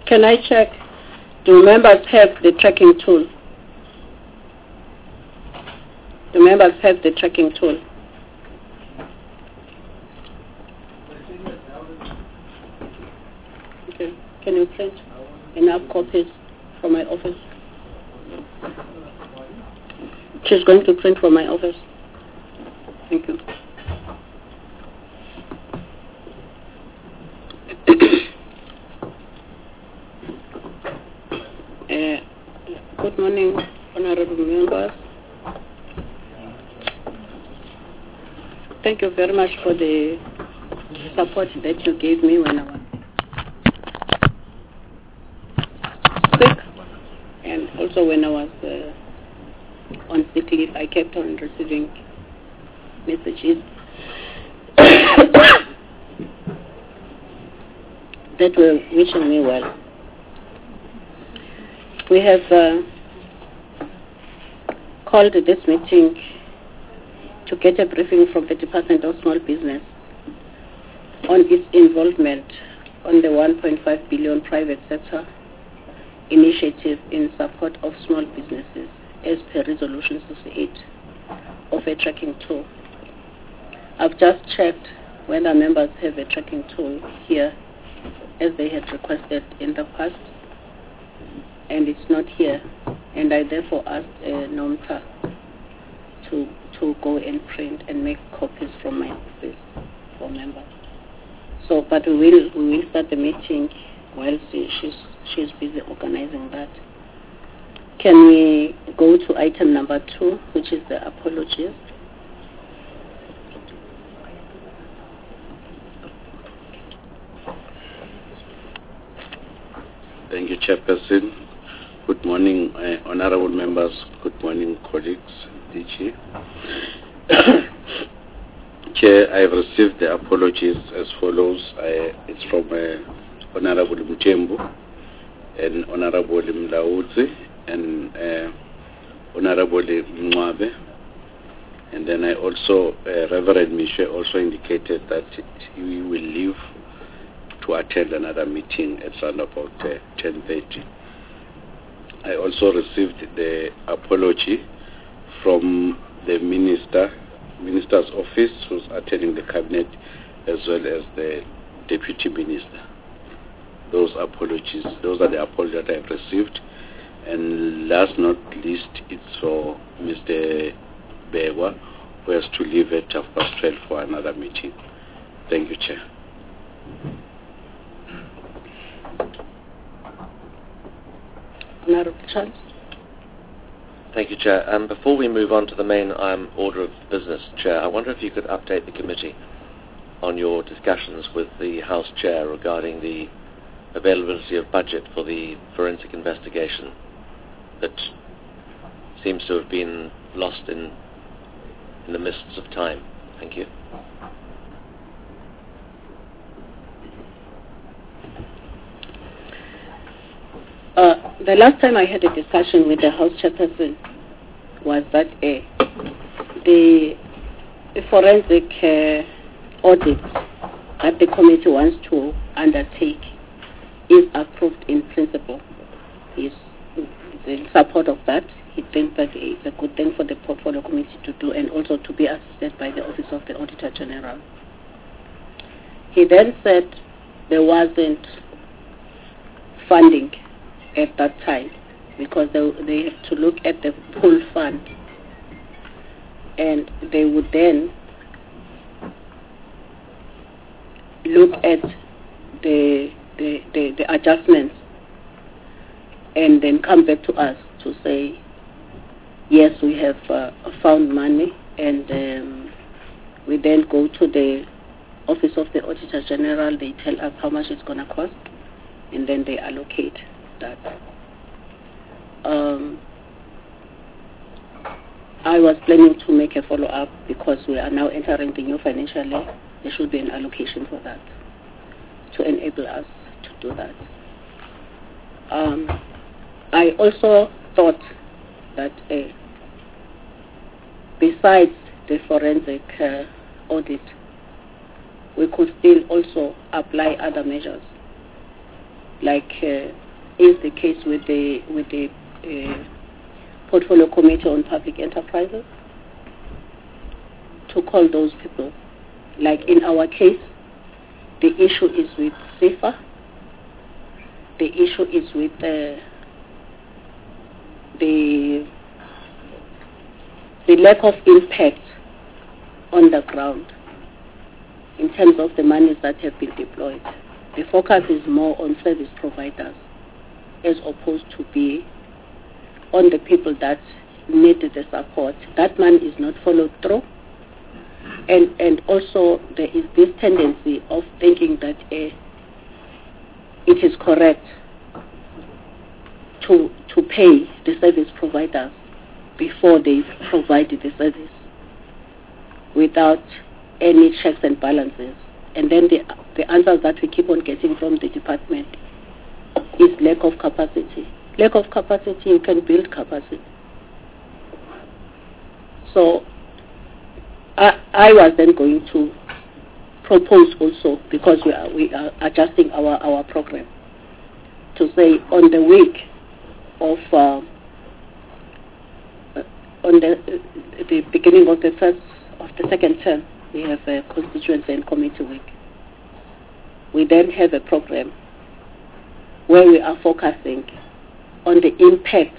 Can I check? Do members have the tracking tool? Do members have the tracking tool? Okay. Can you print enough copies from my office? She's going to print from my office. Thank you. Good morning, honorable members. Thank you very much for the support that you gave me when I was sick, and also when I was on sick leave. I kept on receiving messages that were wishing me well. We have called this meeting to get a briefing from the Department of Small Business on its involvement on the 1.5 billion private sector initiative in support of small businesses as per Resolution 68 of a tracking tool. I've just checked whether members have a tracking tool here as they had requested in the past, and it's not here, and I therefore asked NOMTA to go and print and make copies from my office for members. So, but we will start the meeting while she's busy organizing that. Can we go to item number 2, which is the apologies? Thank you, Chairperson. Good morning, honorable members. Good morning, colleagues. DG. Chair, I have received the apologies as follows. It's from Honorable Mjembu and Honorable Mlaudzi and Honorable Mwabe. And then I also, Reverend Miche also indicated that he will leave to attend another meeting at around about 10:30. I also received the apology from the minister's office who's attending the cabinet, as well as the deputy minister. Those are the apologies that I've received. And last not least, it's for Mr. Begwa, who has to leave at 12:30 for another meeting. Thank you, Chair. Honorable Charles. Thank you, Chair. Before we move on to the main order of business, Chair, I wonder if you could update the committee on your discussions with the House Chair regarding the availability of budget for the forensic investigation that seems to have been lost in the mists of time. Thank you. The last time I had a discussion with the House Chairperson was that the forensic audit that the committee wants to undertake is approved in principle. He's in support of that. He thinks that it's a good thing for the portfolio committee to do, and also to be assisted by the Office of the Auditor General. He then said there wasn't funding at that time because they have to look at the pool fund, and they would then look at the adjustments and then come back to us to say, yes, we have found money, and we then go to the Office of the Auditor General. They tell us how much it's going to cost, and then they allocate that. I was planning to make a follow-up because we are now entering the new financial year. There should be an allocation for that to enable us to do that. I also thought that besides the forensic audit, we could still also apply other measures like is the case with the Portfolio Committee on Public Enterprises, to call those people. Like in our case, the issue is with SEFA. The issue is with the lack of impact on the ground in terms of the monies that have been deployed. The focus is more on service providers as opposed to be on the people that need the support. That money is not followed through. And also there is this tendency of thinking that it is correct to pay the service providers before they provide the service without any checks and balances. And then the answers that we keep on getting from the department is lack of capacity. Lack of capacity, you can build capacity. So I was then going to propose also, because we are adjusting our program, to say on the week of on the beginning of the second term, we have a constituency and committee week. We then have a program where we are focusing on the impact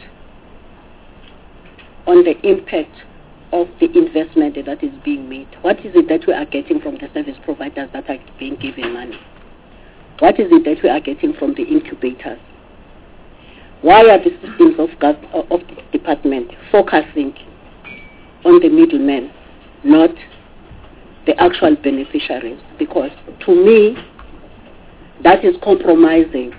of the investment that is being made. What is it that we are getting from the service providers that are being given money? What is it that we are getting from the incubators? Why are the systems of the department focusing on the middlemen, not the actual beneficiaries? Because to me, that is compromising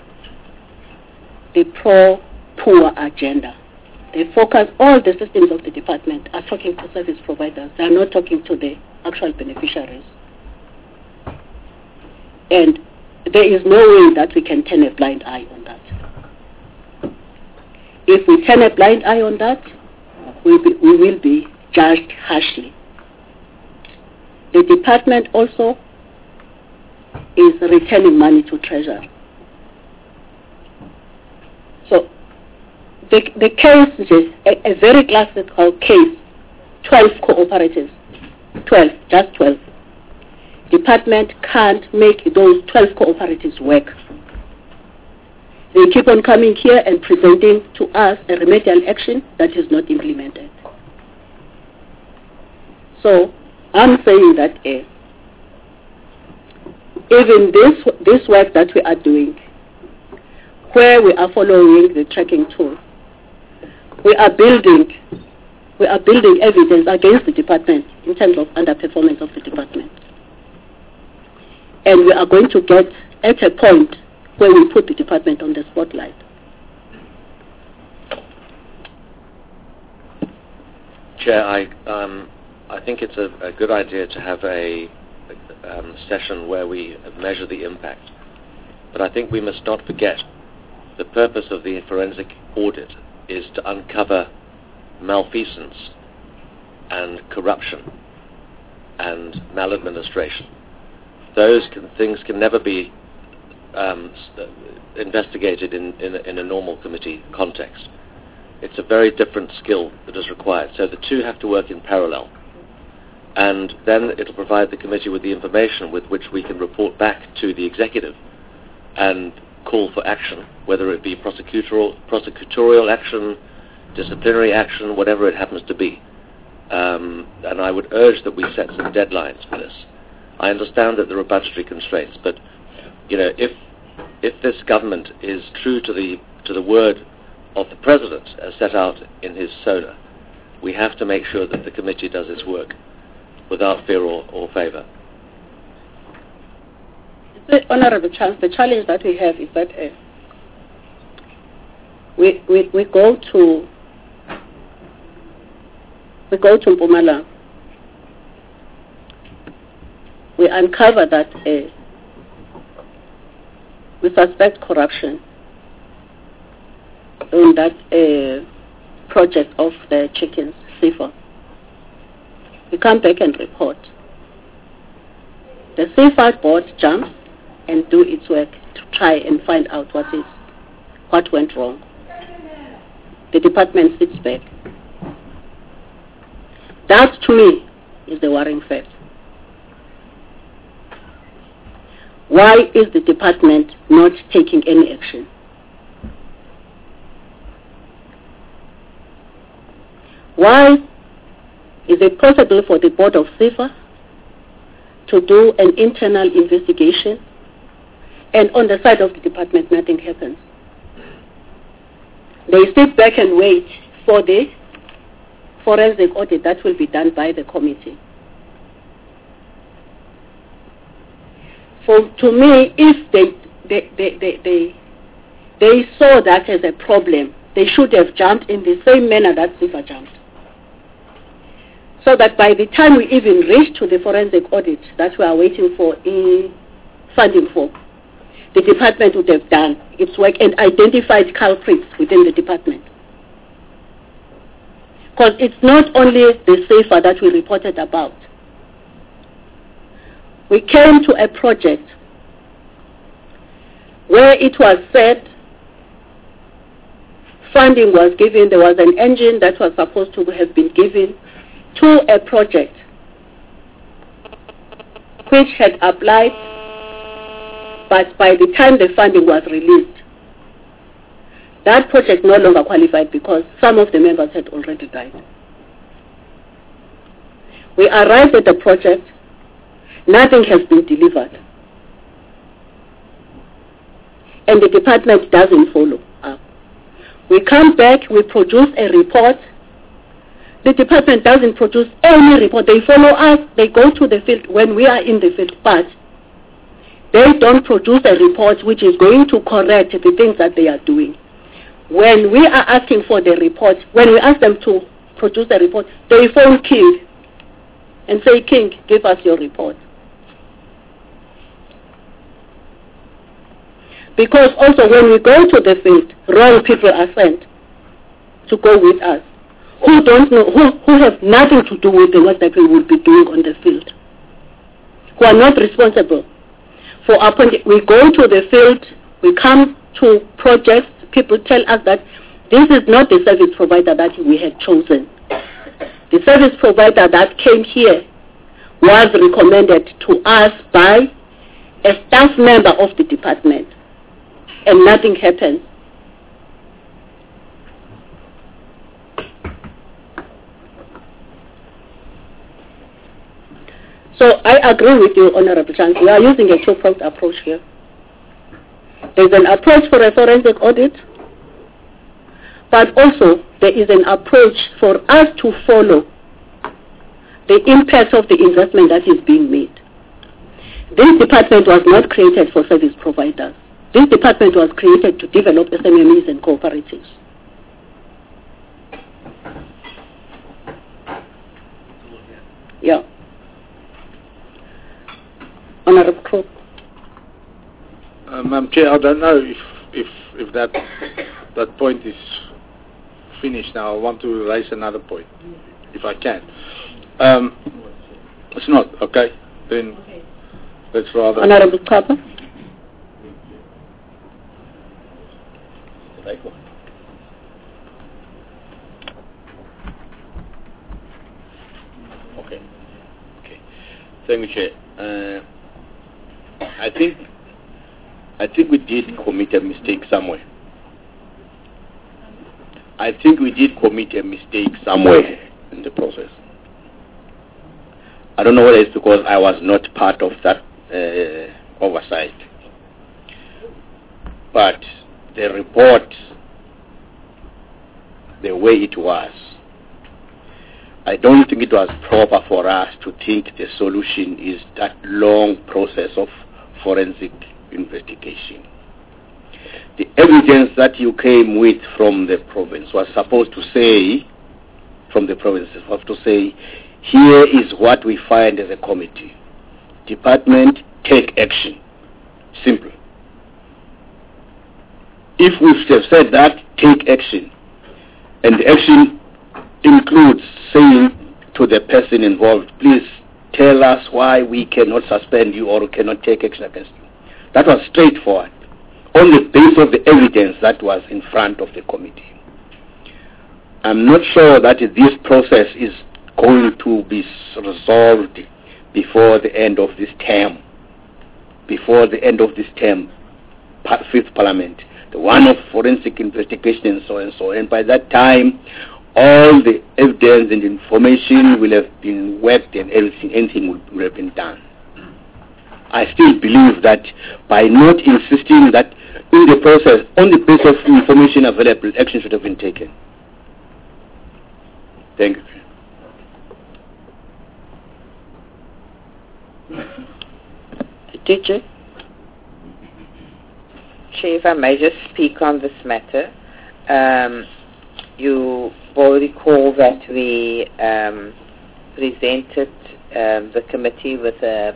the pro-poor agenda. They focus, all the systems of the department are talking to service providers. They are not talking to the actual beneficiaries. And there is no way that we can turn a blind eye on that. If we turn a blind eye on that, we will be judged harshly. The department also is returning money to Treasury. So the case is a very classical case, 12 cooperatives, 12. Department can't make those 12 cooperatives work. They keep on coming here and presenting to us a remedial action that is not implemented. So I'm saying that even this work that we are doing, where we are following the tracking tool, we are building evidence against the department in terms of underperformance of the department. And we are going to get at a point where we put the department on the spotlight. Chair, I think it's a good idea to have a session where we measure the impact. But I think we must not forget the purpose of the forensic audit is to uncover malfeasance and corruption and maladministration. Those things can never be investigated in a normal committee context. It's a very different skill that is required. So the two have to work in parallel. And then it'll provide the committee with the information with which we can report back to the executive and call for action, whether it be prosecutorial action, disciplinary action, whatever it happens to be. And I would urge that we set some deadlines for this. I understand that there are budgetary constraints, but if this government is true to the word of the President as set out in his SONA, we have to make sure that the committee does its work without fear or favour. Honourable Charles, the challenge that we have is that we go to Mpumalanga. We uncover that we suspect corruption in that project of the chickens, SEFA. We come back and report. The SEFA board jumps and do its work, try and find out what went wrong. The department sits back. That, to me, is the worrying fact. Why is the department not taking any action? Why is it possible for the board of CIFA to do an internal investigation, and on the side of the department nothing happens? They sit back and wait for the forensic audit that will be done by the committee. To me, if they saw that as a problem, they should have jumped in the same manner that CIFA jumped. So that by the time we even reach to the forensic audit that we are waiting for funding for, the department would have done its work and identified culprits within the department. Because it's not only the CIFA that we reported about. We came to a project where it was said funding was given, there was an engine that was supposed to have been given to a project which had applied, but by the time the funding was released, that project no longer qualified because some of the members had already died. We arrived at the project, nothing has been delivered. And the department doesn't follow up. We come back, we produce a report. The department doesn't produce any report. They follow us, they go to the field when we are in the field, but they don't produce a report which is going to correct the things that they are doing. When we are asking for the report, when we ask them to produce a report, they phone King and say, King, give us your report. Because also when we go to the field, wrong people are sent to go with us, who don't know, who have nothing to do with the work that we will be doing on the field, who are not responsible for appointing. We go to the field, we come to projects, people tell us that this is not the service provider that we had chosen. The service provider that came here was recommended to us by a staff member of the department, and nothing happened. So I agree with you, Honorable Chance. We are using a two-pronged approach here. There is an approach for a forensic audit, but also there is an approach for us to follow the impact of the investment that is being made. This department was not created for service providers. This department was created to develop SMMEs and cooperatives. Yeah. Honorable Crook. Madam Chair, I don't know if that point is finished now. I want to raise another point, if I can. It's not, okay? Then let's rather... Honorable Kapa. Okay. Thank you, Chair. I think we did commit a mistake somewhere. I think we did commit a mistake somewhere in the process. I don't know whether it's because I was not part of that oversight. But the report, the way it was, I don't think it was proper for us to think the solution is that long process of forensic investigation. The evidence that you came with from the province was supposed to say, here is what we find as a committee. Department, take action. Simple. If we have said that, take action, and the action includes saying to the person involved, please tell us why we cannot suspend you or cannot take action against you. That was straightforward. on the basis of the evidence that was in front of the committee. I'm not sure that this process is going to be resolved before the end of this term. Before the end of this term, fifth Parliament, the one of forensic investigation and so and so. And by that time, all the evidence and information will have been worked and anything will have been done. I still believe that by not insisting that in the process, on the basis of information available, action should have been taken. Thank you. DJ? Chair, if I may just speak on this matter. You will recall that we presented the committee with a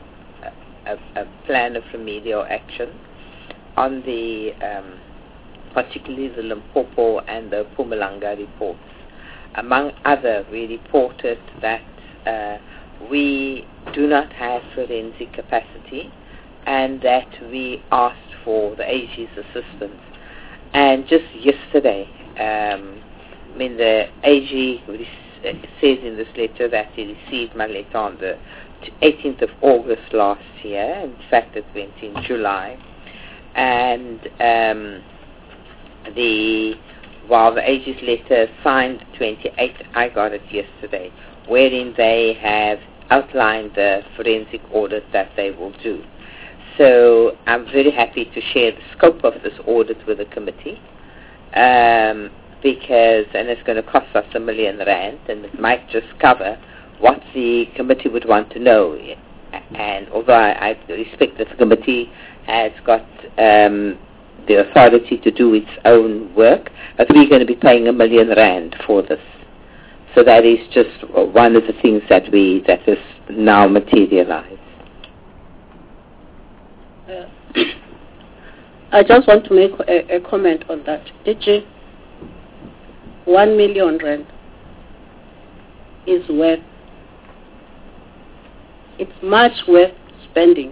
plan of remedial action on the, particularly the Limpopo and the Mpumalanga reports. Among other, we reported that we do not have forensic capacity and that we asked for the AG's assistance. And just yesterday, the AG says in this letter that he received my letter on the 18th of August last year. In fact, it went in July. And while the AG's letter signed 28, I got it yesterday, wherein they have outlined the forensic audit that they will do. So I'm very happy to share the scope of this audit with the committee, because, and it's going to cost us R1 million, and it might just cover what the committee would want to know. And although I respect that the committee has got the authority to do its own work, but we're going to be paying R1 million for this. So that is just one of the things that has now materialized. I just want to make a comment on that. DJ, R1 million is worth, it's much worth spending.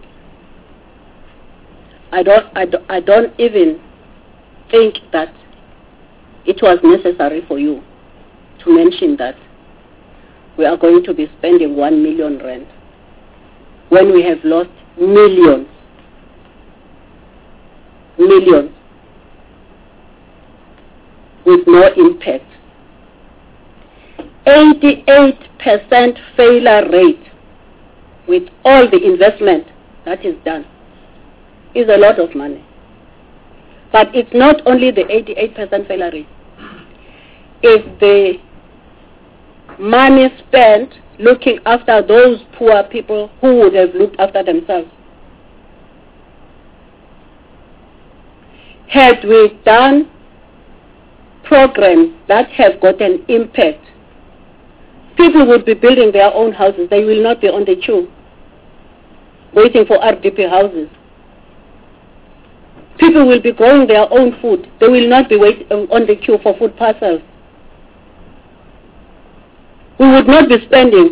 I don't even think that it was necessary for you to mention that we are going to be spending R1 million when we have lost millions with no impact. 88% failure rate with all the investment that is done is a lot of money. But it's not only the 88% failure rate. It's the money spent looking after those poor people who would have looked after themselves. Had we done programs that have got an impact, people would be building their own houses. They will not be on the queue waiting for RDP houses. People will be growing their own food. They will not be waiting on the queue for food parcels. We would not be spending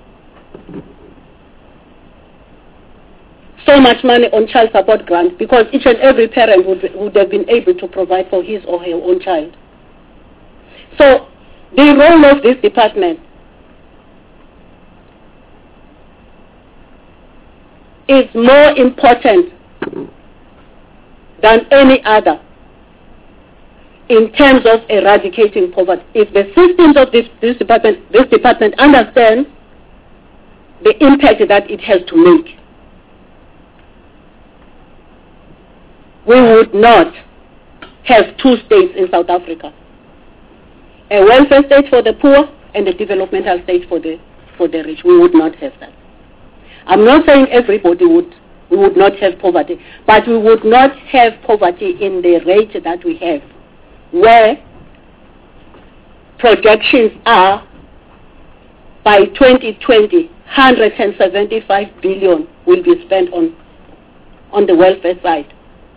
so much money on child support grants because each and every parent would have been able to provide for his or her own child. So the role of this department is more important than any other in terms of eradicating poverty. If the systems of this department understand the impact that it has to make, we would not have two states in South Africa. A welfare state for the poor and a developmental state for the rich. We would not have that. I'm not saying everybody would not have poverty, but we would not have poverty in the rate that we have, where projections are by 2020, 175 billion will be spent on the welfare side.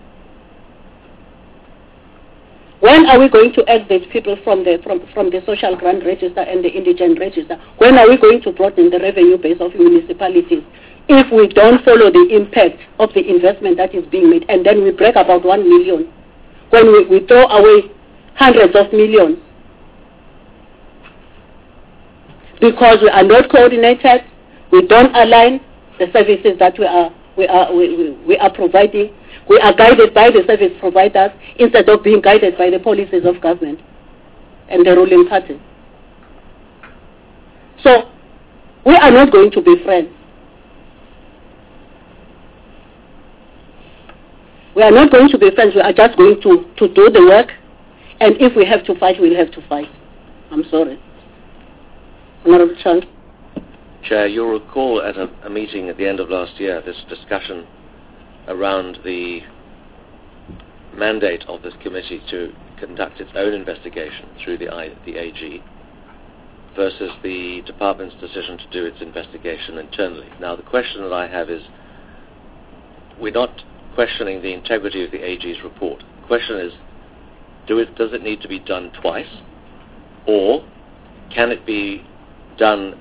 When are we going to exit people from the social grant register and the indigent register? When are we going to broaden the revenue base of municipalities if we don't follow the impact of the investment that is being made, and then we break about 1 million, when we throw away hundreds of millions, because we are not coordinated, we don't align the services that we are providing. We are guided by the service providers instead of being guided by the policies of government and the ruling party. So we are not going to be friends. We are not going to be friends. We are just going to do the work, and if we have to fight, we'll have to fight. I'm sorry. Honorable Chair. Chair, you'll recall at a meeting at the end of last year this discussion around the mandate of this committee to conduct its own investigation through the AG versus the department's decision to do its investigation internally. Now, the question that I have is, we're not questioning the integrity of the AG's report. The question is, does it need to be done twice, or can it be done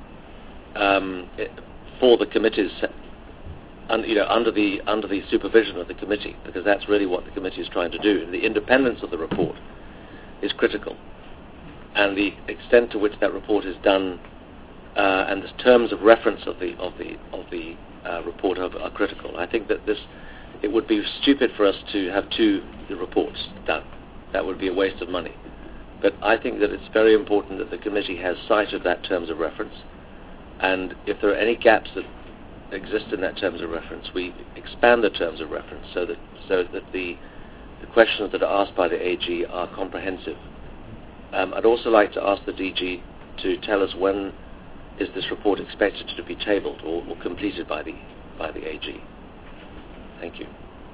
for the committee's, under the supervision of the committee, because that's really what the committee is trying to do. The independence of the report is critical, and the extent to which that report is done and the terms of reference of the report are critical. I think that it would be stupid for us to have two reports done. That would be a waste of money. But I think that it's very important that the committee has sight of that terms of reference, and if there are any gaps that exist in that terms of reference, we expand the terms of reference so that the questions that are asked by the AG are comprehensive. I'd also like to ask the DG to tell us when is this report expected to be tabled or completed by the AG. Thank you.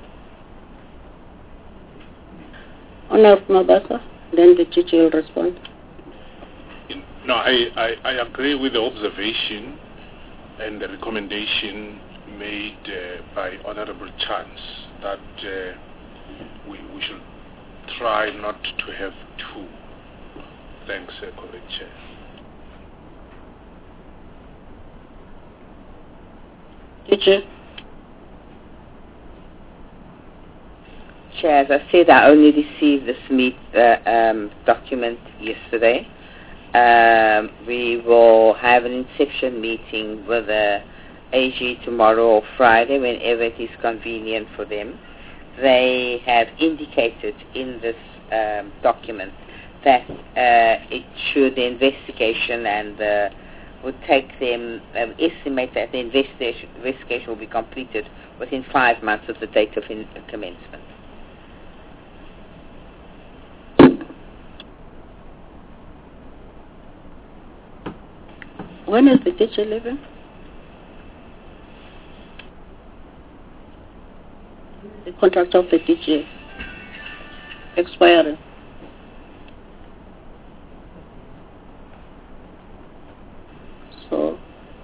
Honorable Mabasa, then the DG will respond. No, I agree with the observation and the recommendation made by Honorable Chance that we should try not to have two. Thanks, Correct Chair. DG. Chair, as I said, I only received this document yesterday. We will have an inception meeting with the AG tomorrow or Friday, whenever it is convenient for them. They have indicated in this document that the investigation and would take them, estimate that the investigation will be completed within 5 months of the date of commencement. When is the teacher leaving? The contract of the teacher expiring. So,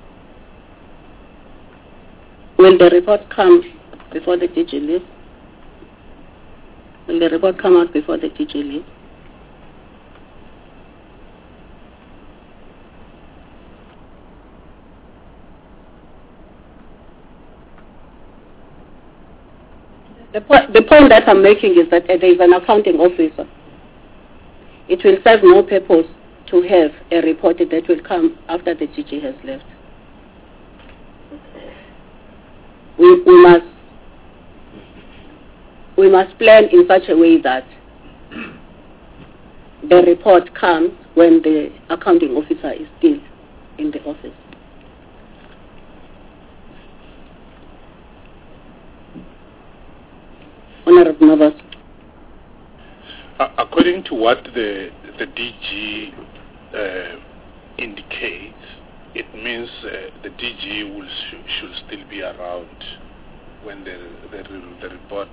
will the report come before the teacher leaves? Will the report come out before the teacher leaves? The point that I'm making is that there is an accounting officer. It will serve no purpose to have a report that will come after the DG has left. We must plan in such a way that the report comes when the accounting officer is still in the office. Honorable Navas. According to what the DG indicates, it means the DG should still be around when the report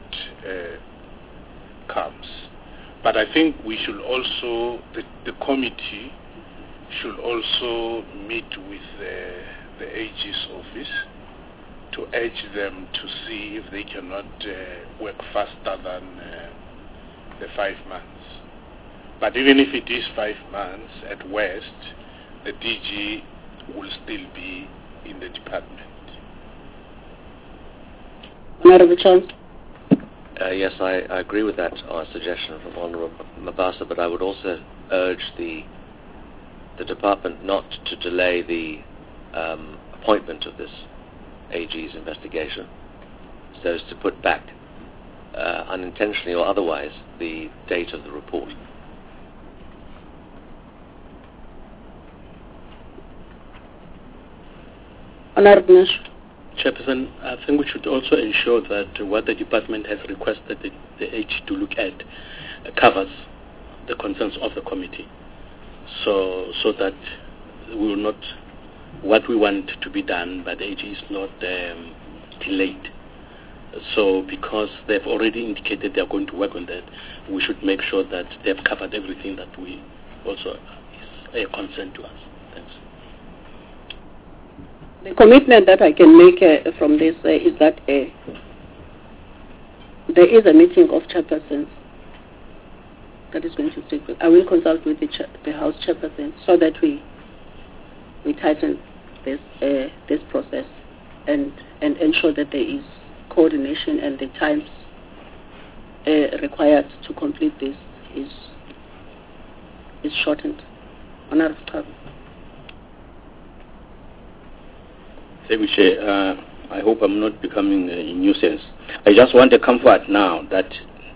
comes. But I think we should also, the committee should also meet with the AG's office to urge them to see if they cannot work faster than the 5 months. But even if it is 5 months at worst, the DG will still be in the department. Honorable Chance. Yes, I agree with that suggestion from Honourable Mabasa, but I would also urge the department not to delay the appointment of this AG's investigation, so as to put back, unintentionally or otherwise, the date of the report. Honorable Nash. Chairperson, I think we should also ensure that what the department has requested the AG to look at covers the concerns of the committee, so that we will not, what we want to be done by the AG is not delayed. So because they've already indicated they are going to work on that, we should make sure that they've covered everything that we also is a concern to us. Thanks. The commitment that I can make from this is that there is a meeting of chairpersons that is going to take place. I will consult with the House chairperson so that we tighten this process and ensure that there is coordination and the times required to complete this is shortened. Honorable Chair. Thank you, Chair. I hope I'm not becoming a nuisance. I just want a comfort now that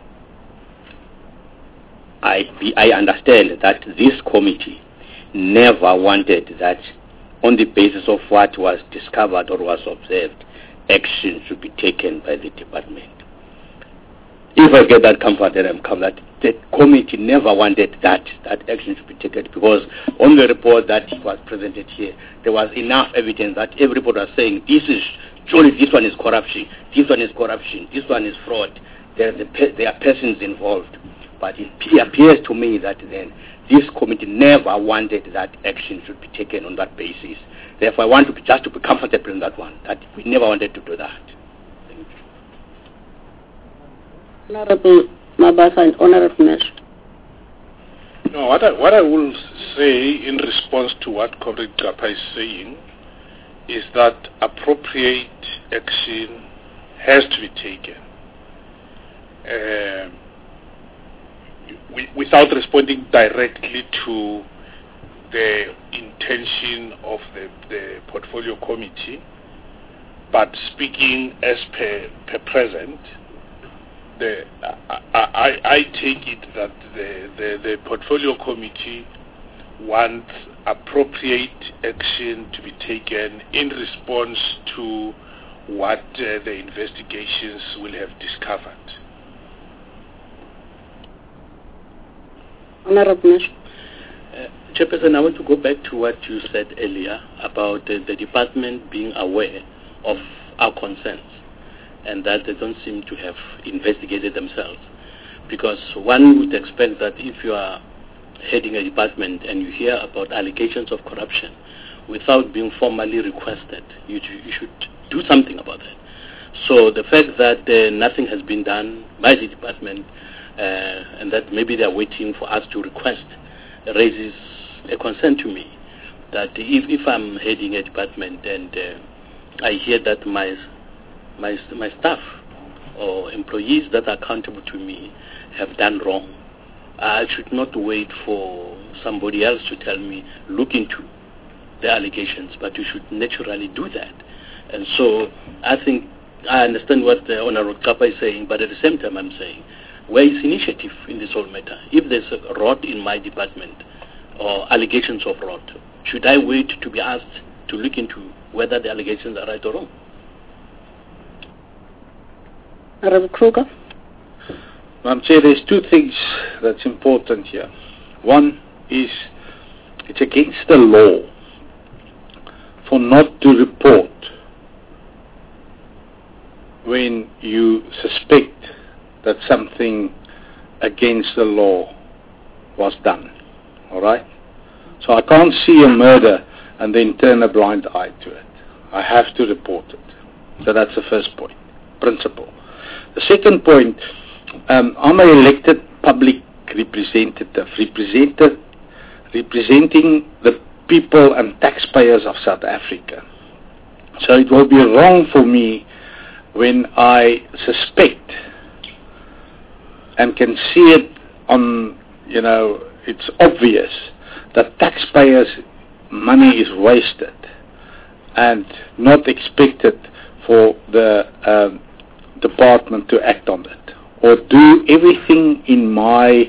I understand that this committee never wanted that on the basis of what was discovered or was observed, action should be taken by the department. If I get that comfort, then I'm comforted. The committee never wanted that action should be taken, because on the report that was presented here, there was enough evidence that everybody was saying surely this one is corruption, this one is corruption, this one is fraud. There are persons involved. But it appears to me that then this committee never wanted that action should be taken on that basis. Therefore, I want to be comfortable in that one, that we never wanted to do that. Honorable Mabasa and Honorable Nash. No, what I will say in response to what Comrade Gapa is saying is that appropriate action has to be taken. Without responding directly to the intention of the portfolio committee, but speaking as per present, I take it that the portfolio committee wants appropriate action to be taken in response to what the investigations will have discovered. Honorable Nash. Chairperson, I want to go back to what you said earlier about the department being aware of our concerns and that they don't seem to have investigated themselves. Because one would expect that if you are heading a department and you hear about allegations of corruption without being formally requested, you should do something about that. So the fact that nothing has been done by the department and that maybe they are waiting for us to request raises a concern to me that if I'm heading a department and I hear that my staff or employees that are accountable to me have done wrong, I should not wait for somebody else to tell me, look into the allegations, but you should naturally do that. And so I think I understand what the Honorable Kapa is saying, but at the same time I'm saying, where is initiative in this whole matter? If there's a rot in my department or allegations of rot, should I wait to be asked to look into whether the allegations are right or wrong? Honorable Kruger. Madam Chair, there's two things that's important here. One is it's against the law for not to report when you suspect that something against the law was done. All right? So I can't see a murder and then turn a blind eye to it. I have to report it. So that's the first point, principle. The second point, I'm an elected public representative, representing the people and taxpayers of South Africa. So it will be wrong for me when I suspect and can see it on, it's obvious that taxpayers' money is wasted and not expected for the department to act on it or do everything in my,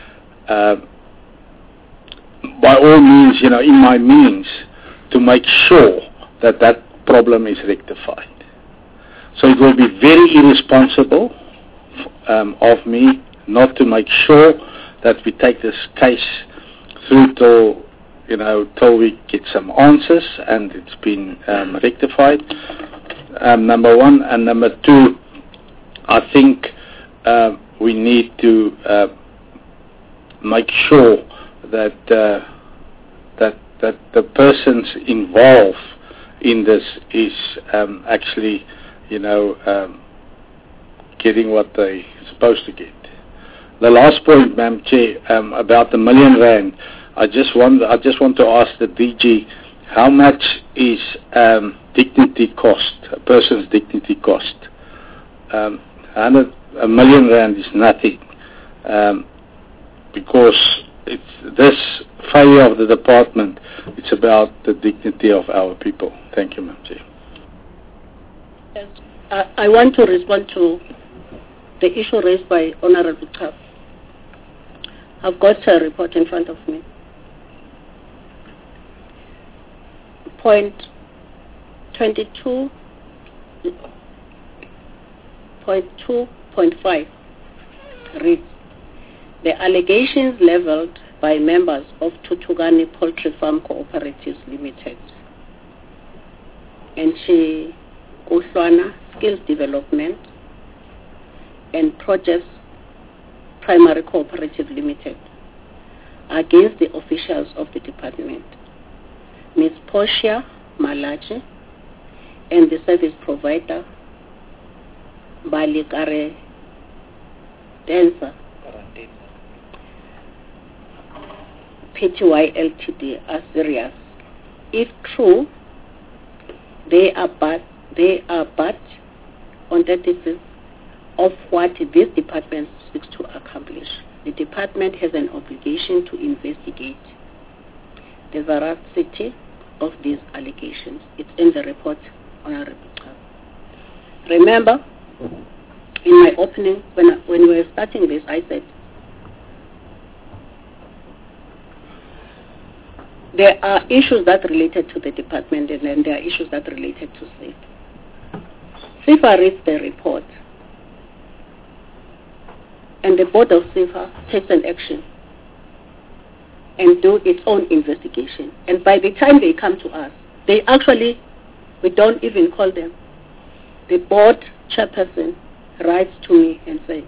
by all means, in my means to make sure that that problem is rectified. So it will be very irresponsible of me not to make sure that we take this case through till we get some answers and it's been rectified. Number one, and number two, I think we need to make sure that that the persons involved in this is actually, getting what they're supposed to get. The last point, Madam Chair, about the R1 million, I just want to ask the DG, how much is dignity cost, a person's dignity cost? R1 million is nothing, because it's this failure of the department, it's about the dignity of our people. Thank you, Madam Chair. Yes. I want to respond to the issue raised by Honorable Kap. I've got a report in front of me. Point 22.2.5 reads, the allegations leveled by members of Tutugani Poultry Farm Cooperatives Limited and Kuhlwana Skills Development and Projects Primary Cooperative Limited against the officials of the department, Ms. Portia Malachi and the service provider Balikare Densa Pty Ltd are serious. If true, they are but on the basis of what this department seeks to accomplish. The department has an obligation to investigate the veracity of these allegations. It's in the report, Honorable Kap. Remember, in my opening, when we were starting this, I said, there are issues that related to the department and then there are issues that related to SIFA. SIFA reads the report and the board of SIFA takes an action and do its own investigation. And by the time they come to us, we don't even call them. The board chairperson writes to me and says,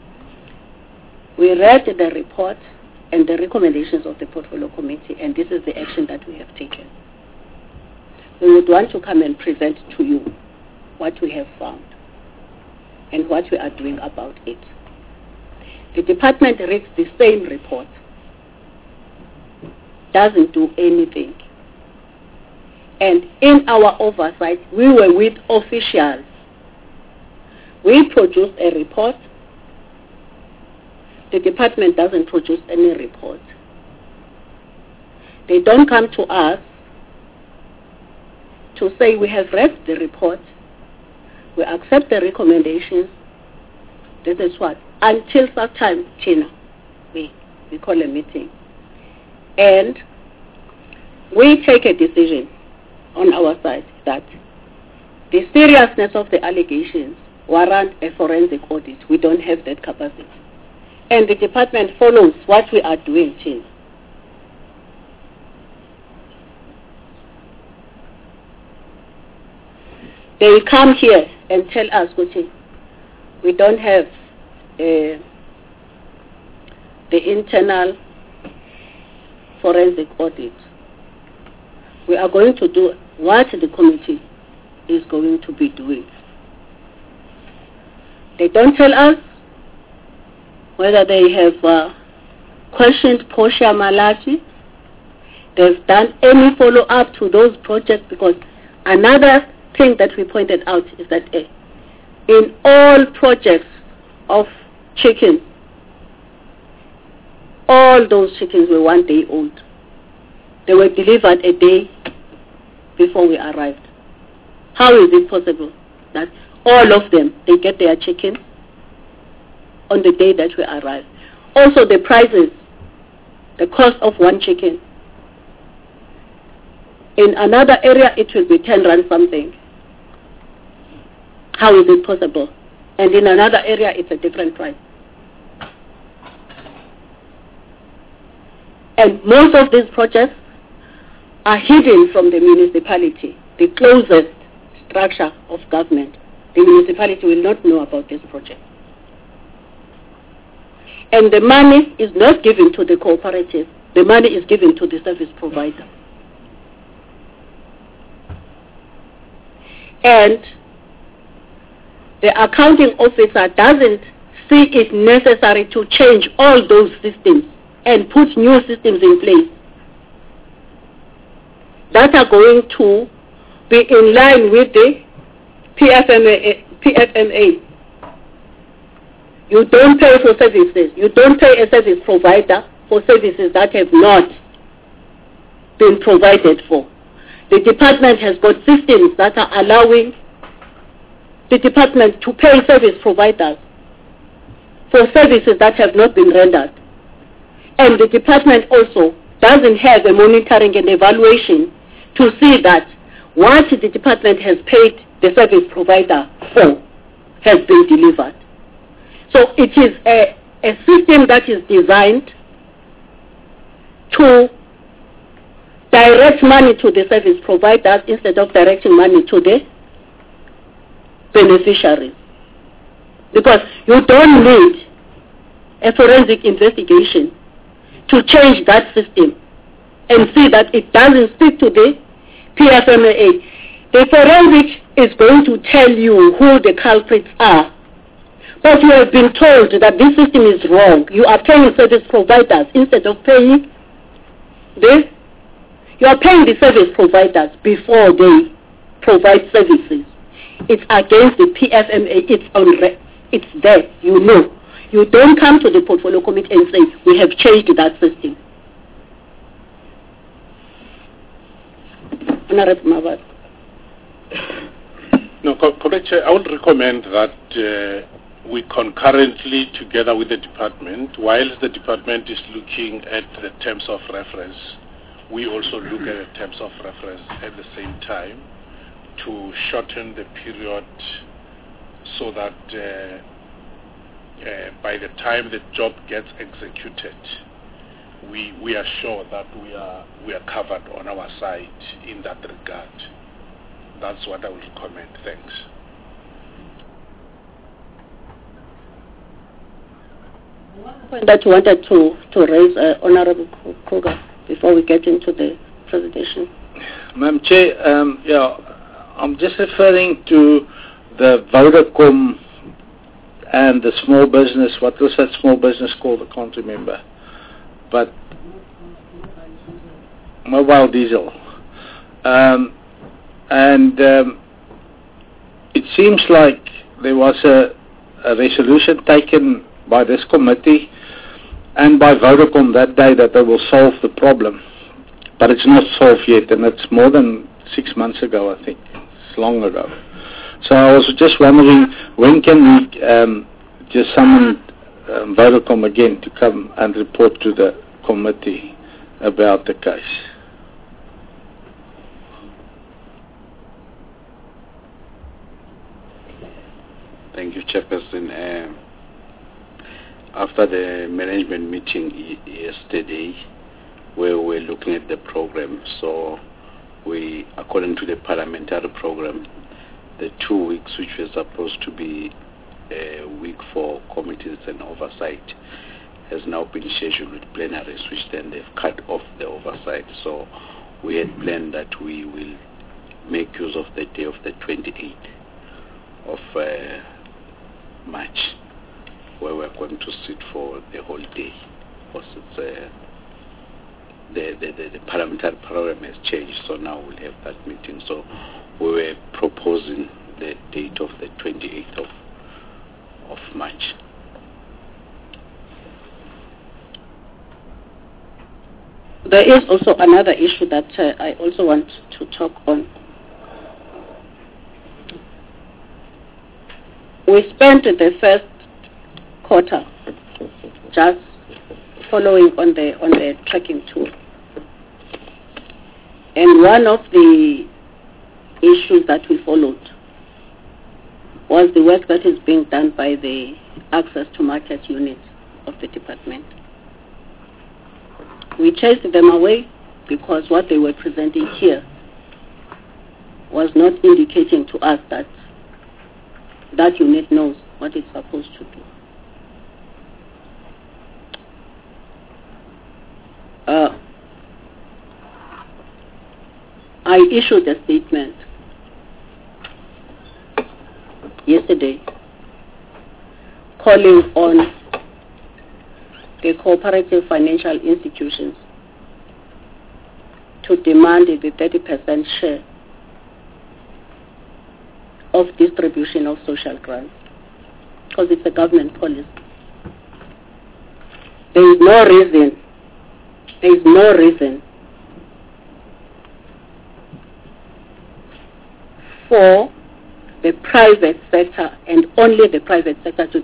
we read the report and the recommendations of the portfolio committee, and this is the action that we have taken. We would want to come and present to you what we have found and what we are doing about it. The department reads the same report, doesn't do anything. And in our oversight, we were with officials. We produced a report. The department doesn't produce any report. They don't come to us to say we have read the report, we accept the recommendations, this is what. Until such time, Tina, we call a meeting. And we take a decision on our side that the seriousness of the allegations warrant a forensic audit. We don't have that capacity. And the department follows what we are doing, Tina. They come here and tell us, we don't have the internal forensic audit. We are going to do what the committee is going to be doing. They don't tell us whether they have questioned Portia Malachi, they've done any follow-up to those projects, because another thing that we pointed out is that in all projects of chickens, all those chickens were 1 day old. They were delivered a day before we arrived. How is it possible that all of them, they get their chicken on the day that we arrived? Also the prices, the cost of one chicken. In another area it will be 10 rand something. How is it possible? And in another area it's a different price. And most of these projects are hidden from the municipality, the closest structure of government. The municipality will not know about this project. And the money is not given to the cooperative. The money is given to the service provider. And the accounting officer doesn't see it necessary to change all those systems and put new systems in place that are going to be in line with the PFMA. You don't pay for services. You don't pay a service provider for services that have not been provided for. The department has got systems that are allowing the department to pay service providers for services that have not been rendered. And the department also doesn't have a monitoring and evaluation to see that what the department has paid the service provider for has been delivered. So it is a system that is designed to direct money to the service providers instead of directing money to the beneficiaries. Because you don't need a forensic investigation to change that system and see that it doesn't stick to the PFMA. The forensic is going to tell you who the culprits are. But you have been told that this system is wrong. You are paying service providers instead of paying you are paying the service providers before they provide services. It's against the PFMA. It's there, you know. You don't come to the portfolio committee and say, we have changed that system. Honorable Mabad. No, Comrade Chair, I would recommend that we concurrently, together with the department, whilst the department is looking at the terms of reference, we also look at the terms of reference at the same time to shorten the period so that by the time the job gets executed, we are sure that we are covered on our side in that regard. That's what I would recommend. Thanks. One point that you wanted to raise, Honorable Kruger, before we get into the presentation. Madam Chair, I'm just referring to the Vodacom and the small business. What was that small business called? I can't remember. But mobile diesel. It seems like there was a resolution taken by this committee and by Vodacom that day that they will solve the problem. But it's not solved yet, and it's more than 6 months ago, I think. It's long ago. So I was just wondering, when can we just summon Vodacom again to come and report to the committee about the case? Thank you, Chairperson. After the management meeting yesterday, where we were looking at the program, so we, according to the parliamentary program, the 2 weeks which were supposed to be a week for committees and oversight has now been scheduled with plenaries, which then they've cut off the oversight. So we had planned that we will make use of the day of the 28th of March, where we're going to sit for the whole day, because it's the parliamentary program has changed, so now we'll have that meeting. So we were proposing the date of the 28th of March. There is also another issue that I also want to talk on. We spent the first quarter just following on the tracking tool. And one of the issues that we followed was the work that is being done by the access to market unit of the department. We chased them away because what they were presenting here was not indicating to us that that unit knows what it's supposed to do. I issued a statement yesterday calling on the cooperative financial institutions to demand the 30% share of distribution of social grants, because it's a government policy. There is no reason for the private sector, and only the private sector, to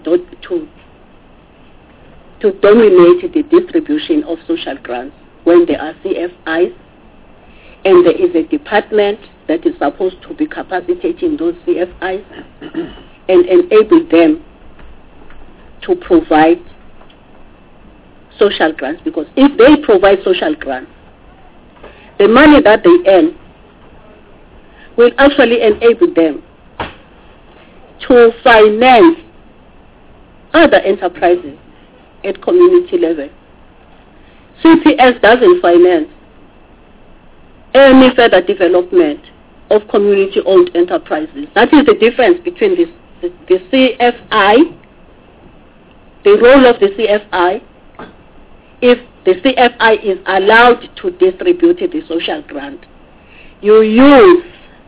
dominate the distribution of social grants when there are CFIs and there is a department that is supposed to be capacitating those CFIs and enable them to provide social grants. Because if they provide social grants, the money that they earn will actually enable them to finance other enterprises at community level. CPS doesn't finance any further development of community-owned enterprises. That is the difference between the CFI, the role of the CFI. If the CFI is allowed to distribute the social grant, you use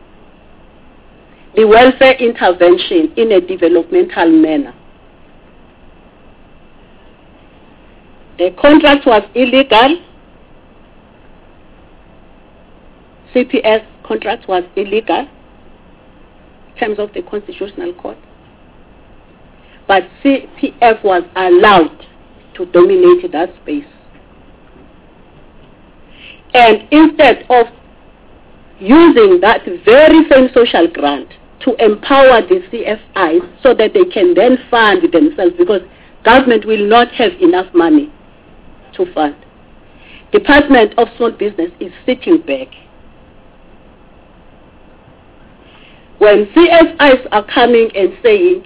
the welfare intervention in a developmental manner. The contract was illegal. CPS contract was illegal in terms of the Constitutional Court. But CPF was allowed to dominate that space. And instead of using that very same social grant to empower the CFIs so that they can then fund themselves, because government will not have enough money to fund. Department of Small Business is sitting back. When CFIs are coming and saying,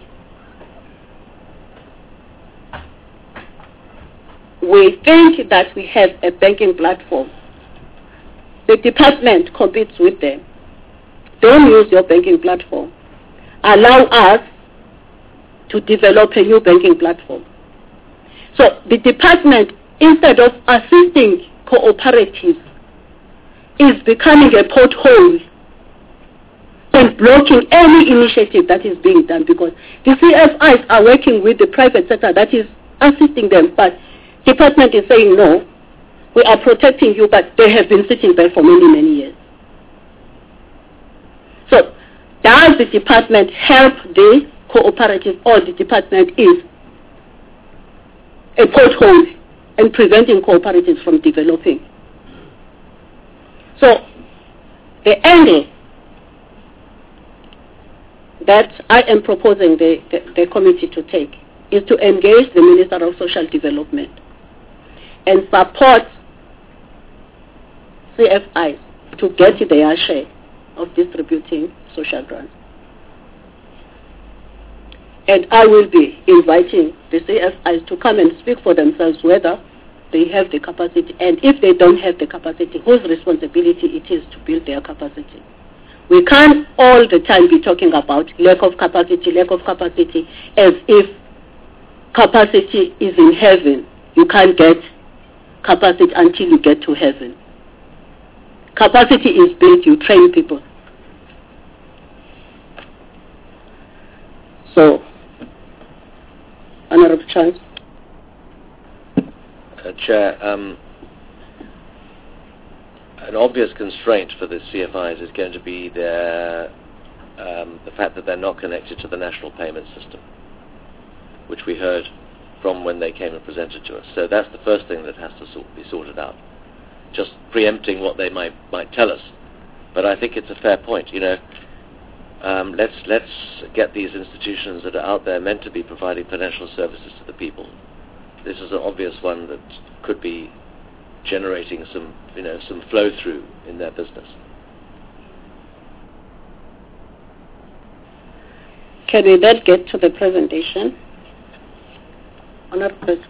we think that we have a banking platform, the department competes with them. Don't use your banking platform. Allow us to develop a new banking platform. So the department, instead of assisting cooperatives, is becoming a pothole and blocking any initiative that is being done, because the CFIs are working with the private sector that is assisting them, but department is saying, no, we are protecting you, but they have been sitting there for many, many years. So does the department help the cooperative, or the department is a pothole and preventing cooperatives from developing? So the angle that I am proposing the committee to take is to engage the Minister of Social Development and support CFIs to get their share of distributing social grants. And I will be inviting the CFIs to come and speak for themselves whether they have the capacity, and if they don't have the capacity, whose responsibility it is to build their capacity. We can't all the time be talking about lack of capacity, as if capacity is in heaven. You can't get capacity until you get to heaven. Capacity is built, you train people. So, Honorable Chance. Chair, an obvious constraint for the CFIs is going to be the fact that they're not connected to the national payment system, which we heard from when they came and presented to us. So that's the first thing that has to be sorted out. Just preempting what they might tell us. But I think it's a fair point. Let's get these institutions that are out there meant to be providing financial services to the people. This is an obvious one that could be generating some flow through in their business. Can we then get to the presentation? Honorable President.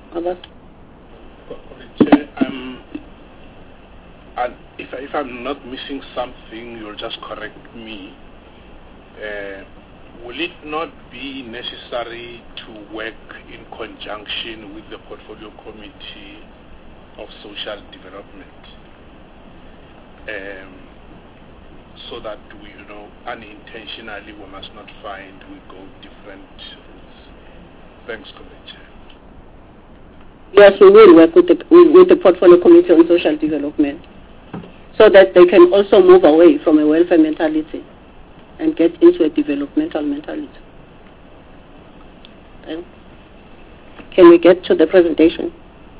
Chair, if I'm not missing something, you'll just correct me. Will it not be necessary to work in conjunction with the Portfolio Committee of Social Development, so that we, unintentionally we must not find we go different routes? Thanks, Chair. Yes, we will work with the Portfolio Committee on Social Development, so that they can also move away from a welfare mentality and get into a developmental mentality. Can we get to the presentation?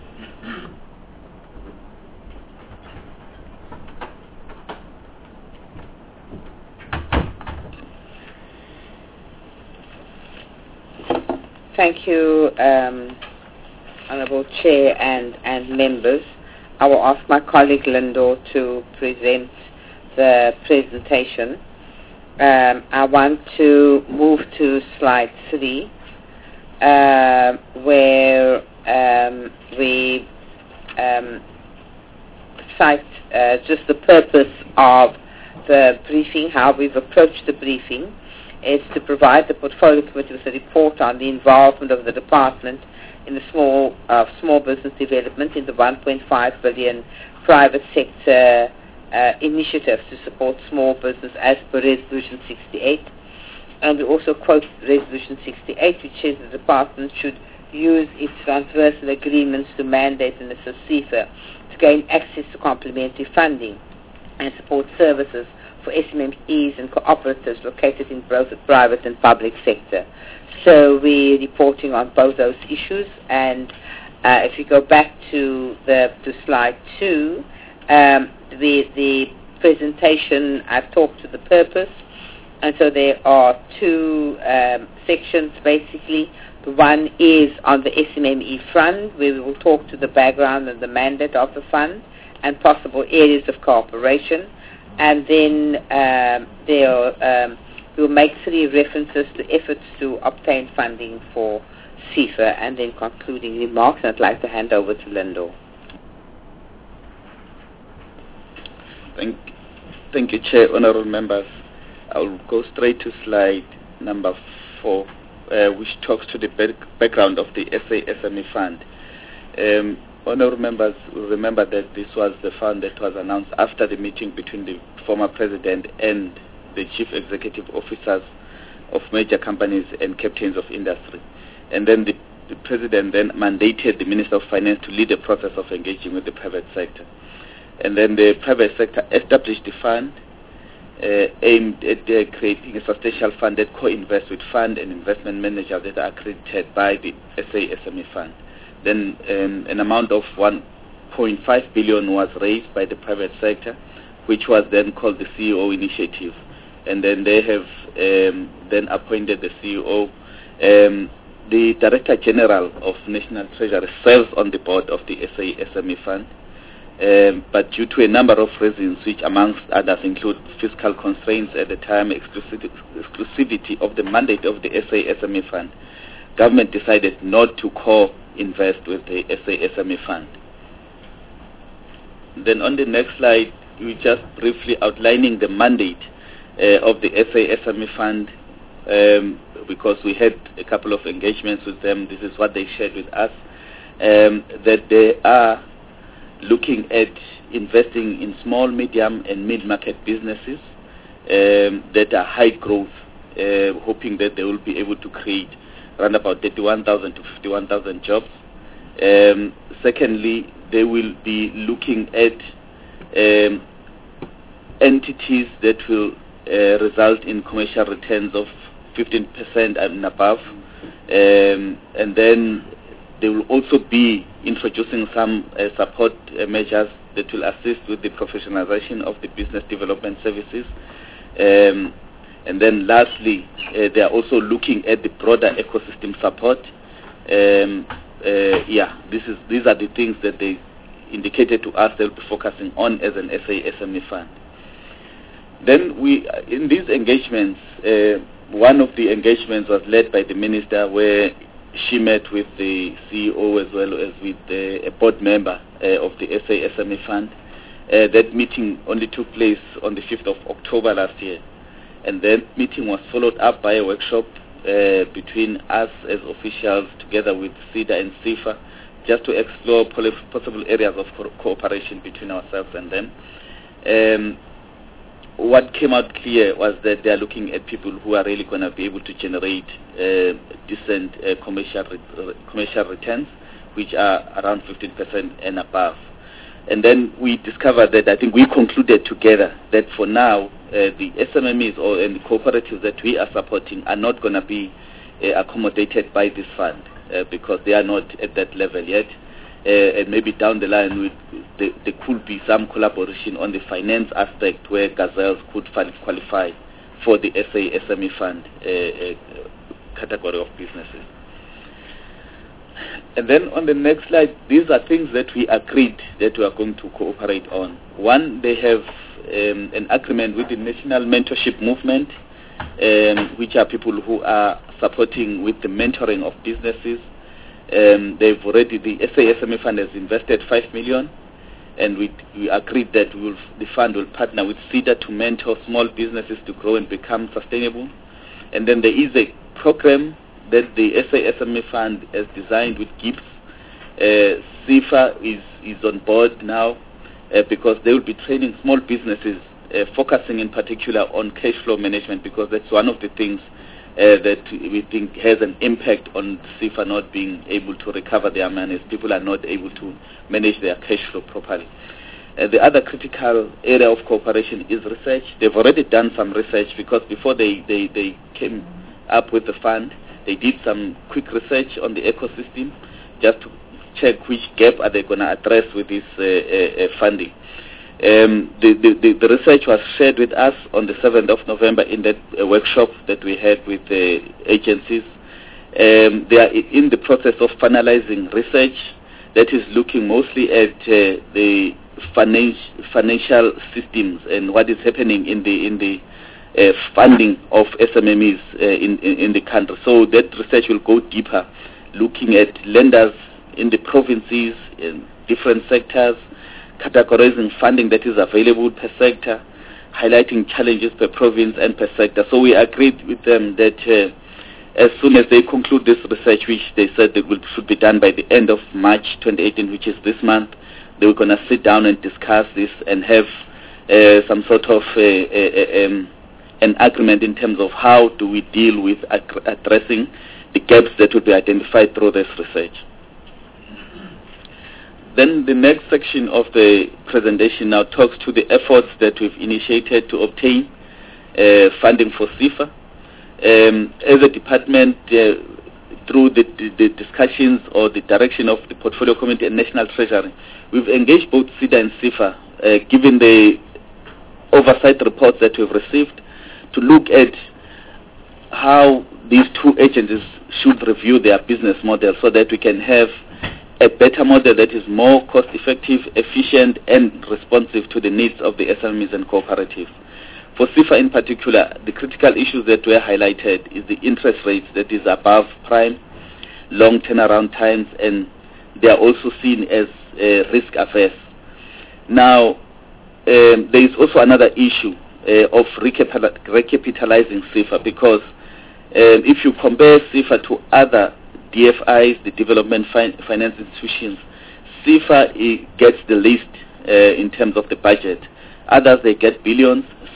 Thank you, Honourable Chair and members. I will ask my colleague Lindo to present the presentation. I want to move to slide 3, where we cite just the purpose of the briefing, how we've approached the briefing, is to provide the Portfolio Committee with a report on the involvement of the department in the small business development in the 1.5 billion private sector initiatives to support small business as per Resolution 68. And we also quote Resolution 68, which says the department should use its transversal agreements to mandate and assist CIFA to gain access to complementary funding and support services for SMMEs and cooperatives located in both the private and public sector. So we're reporting on both those issues, and if you go back to slide 2, the presentation, I've talked to the purpose, and so there are 2 sections basically. The one is on the SMME fund, where we will talk to the background and the mandate of the fund and possible areas of cooperation. And then we'll make 3 references to efforts to obtain funding for CIFA, and then concluding remarks. I'd like to hand over to Lindo. Thank you, Chair. Honourable members, I will go straight to slide number 4, which talks to the background of the SME fund. Honourable members will remember that this was the fund that was announced after the meeting between the former president and the chief executive officers of major companies and captains of industry. And then the president then mandated the Minister of Finance to lead the process of engaging with the private sector. And then the private sector established the fund aimed at creating a substantial fund that co-invests with fund and investment managers that are accredited by the SME fund. Then an amount of 1.5 billion was raised by the private sector, which was then called the CEO initiative. And then they have then appointed the CEO. The Director General of National Treasury serves on the board of the SME fund. But due to a number of reasons, which amongst others include fiscal constraints at the time, exclusivity of the mandate of the SME fund, government decided not to co-invest with the SME fund. Then on the next slide, we just briefly outlining the mandate of the SME fund, because we had a couple of engagements with them. This is what they shared with us, that they are looking at investing in small, medium and mid-market businesses that are high growth hoping that they will be able to create around about 31,000 to 51,000 jobs. Secondly, they will be looking at entities that will result in commercial returns of 15% and above. And then they will also be introducing some support measures that will assist with the professionalization of the business development services. And then lastly, they are also looking at the broader ecosystem support. These are the things that they indicated to us they'll be focusing on as an SME fund. Then in these engagements, one of the engagements was led by the minister, where she met with the CEO as well as with a board member of the SME fund. That meeting only took place on the 5th of October last year. And that meeting was followed up by a workshop between us as officials together with SEDA and CIFA, just to explore possible areas of cooperation between ourselves and them. What came out clear was that they are looking at people who are really going to be able to generate decent commercial returns, which are around 15% and above. And then we discovered that, I think we concluded together that for now, the SMMEs and the cooperatives that we are supporting are not going to be accommodated by this fund because they are not at that level yet. And maybe down the line there could be some collaboration on the finance aspect where Gazelles could qualify for the SME fund category of businesses. And then on the next slide, these are things that we agreed that we are going to cooperate on. One, they have an agreement with the National Mentorship Movement, which are people who are supporting with the mentoring of businesses. They've already, the SME fund has invested 5 million, and we agreed that the fund will partner with SEDA to mentor small businesses to grow and become sustainable. And then there is a program that the SME fund has designed with GIBS. CIFA is on board now because they will be training small businesses, focusing in particular on cash flow management, because that's one of the things that we think has an impact on CIFA not being able to recover their money. People are not able to manage their cash flow properly. The other critical area of cooperation is research. They've already done some research because before they came up with the fund, they did some quick research on the ecosystem just to check which gap are they going to address with this funding. The research was shared with us on the 7th of November in that workshop that we had with the agencies. They are in the process of finalizing research that is looking mostly at the financial systems and what is happening in the funding of SMMEs in the country. So that research will go deeper, looking at lenders in the provinces, in different sectors, categorizing funding that is available per sector, highlighting challenges per province and per sector. So we agreed with them that as soon as they conclude this research, which they said should be done by the end of March 2018, which is this month, they were going to sit down and discuss this and have some sort of an agreement in terms of how do we deal with addressing the gaps that will be identified through this research. Then the next section of the presentation now talks to the efforts that we've initiated to obtain funding for CIFA. As a department, through the discussions or the direction of the Portfolio Committee and National Treasury, we've engaged both SEDA and CIFA, given the oversight reports that we've received, to look at how these two agencies should review their business model so that we can have a better model that is more cost-effective, efficient, and responsive to the needs of the SMEs and cooperatives. For CIFA in particular, the critical issues that were highlighted is the interest rates that is above prime, long turnaround times, and they are also seen as risk-averse. Now, there is also another issue of recapitalizing CIFA, because if you compare CIFA to other DFIs, the development finance institutions, CIFA gets the least in terms of the budget. Others, they get billions.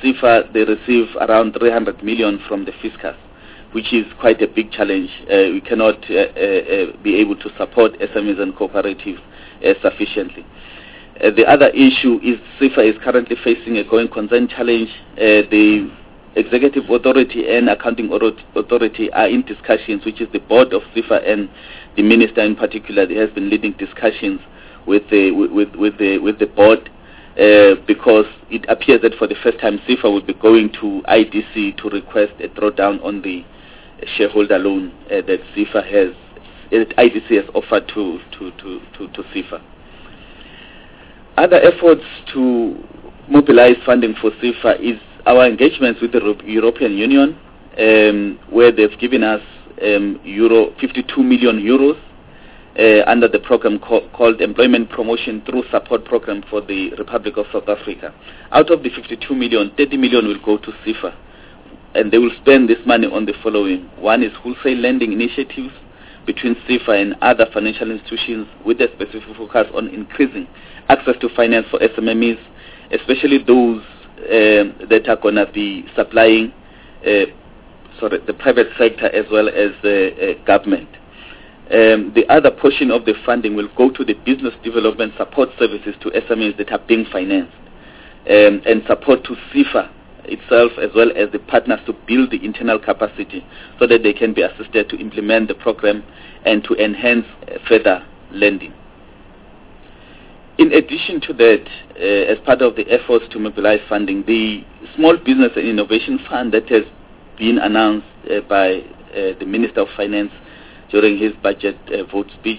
CIFA, they receive around 300 million from the fiscus, which is quite a big challenge. We cannot be able to support SMEs and cooperatives sufficiently. The other issue is CIFA is currently facing a going concern challenge. The Executive Authority and Accounting Authority are in discussions, which is the board of CIFA, and the minister in particular has been leading discussions with the board because it appears that for the first time CIFA will be going to IDC to request a drawdown on the shareholder loan that CIFA has, IDC has offered to CIFA. Other efforts to mobilize funding for CIFA is our engagements with the European Union, where they've given us 52 million euros under the program called Employment Promotion Through Support Program for the Republic of South Africa. Out of the 52 million, 30 million will go to CIFA, and they will spend this money on the following. One is wholesale lending initiatives between CIFA and other financial institutions with a specific focus on increasing access to finance for SMMEs, especially those that are going to be supplying the private sector as well as the government. The other portion of the funding will go to the business development support services to SMEs that are being financed, and support to CIFA itself as well as the partners to build the internal capacity so that they can be assisted to implement the program and to enhance further lending. In addition to that, as part of the efforts to mobilize funding, the Small Business and Innovation Fund that has been announced by the Minister of Finance during his budget vote speech,